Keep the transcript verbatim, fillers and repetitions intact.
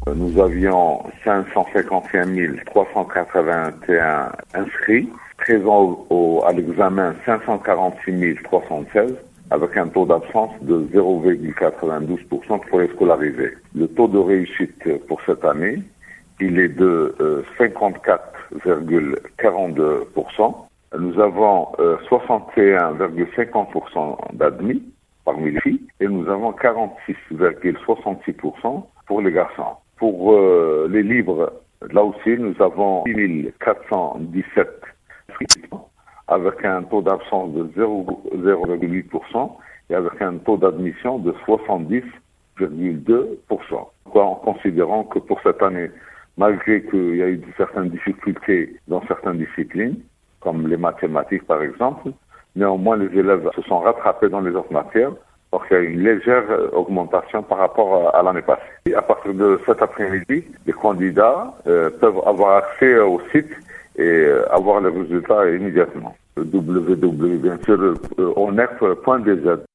Nous avions cinq cent cinquante et un mille trois cent quatre-vingt-un inscrits, présents au, à l'examen cinq cent quarante-six mille trois cent seize, avec un taux d'absence de zéro virgule quatre-vingt-douze pour cent pour les scolarisés. Le taux de réussite pour cette année, il est de euh, cinquante-quatre virgule quarante-deux pour cent. Nous avons euh, soixante et un virgule cinquante pour cent d'admis parmi les filles et nous avons quarante-six virgule soixante-six pour cent pour les garçons. Pour euh, les livres, là aussi, nous avons six mille quatre cent dix-sept inscrits avec un taux d'absence de zéro virgule huit pour cent et avec un taux d'admission de soixante-dix virgule deux pour cent. En considérant que pour cette année, malgré qu'il y a eu certaines difficultés dans certaines disciplines, comme les mathématiques par exemple, néanmoins les élèves se sont rattrapés dans les autres matières, donc il y a une légère augmentation par rapport à l'année passée. Et à partir de cet après-midi, les candidats euh, peuvent avoir accès au site et avoir les résultats immédiatement. w w w point bien sûr onef point d z